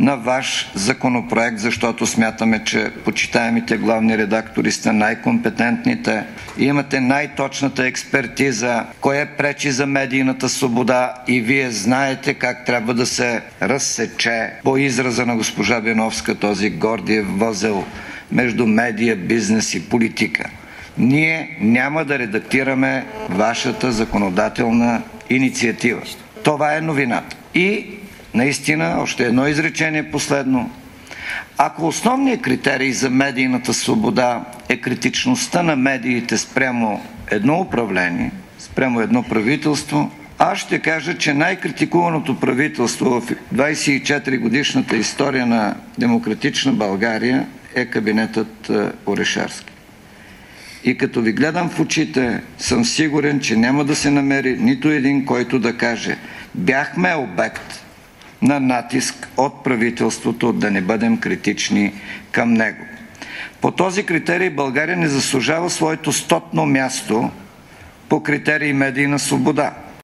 на ваш законопроект, защото смятаме, че почитаемите главни редактори сте най-компетентните, имате най-точната експертиза, кое пречи за медийната свобода и вие знаете как трябва да се разсече, по израза на госпожа Беновска, този гордиев възел между медия, бизнес и политика. Ние няма да редактираме вашата законодателна инициатива. Това е новината. И наистина, още едно изречение последно. Ако основният критерий за медийната свобода е критичността на медиите спрямо едно управление, спрямо едно правителство, аз ще кажа, че най-критикуваното правителство в 24-годишната история на демократична България е кабинетът Орешарски. И като ви гледам в очите, съм сигурен, че няма да се намери нито един, който да каже: бяхме обект на натиск от правителството да не бъдем критични към него. По този критерий България не заслужава своето 100-но място по критерий медийна свобода.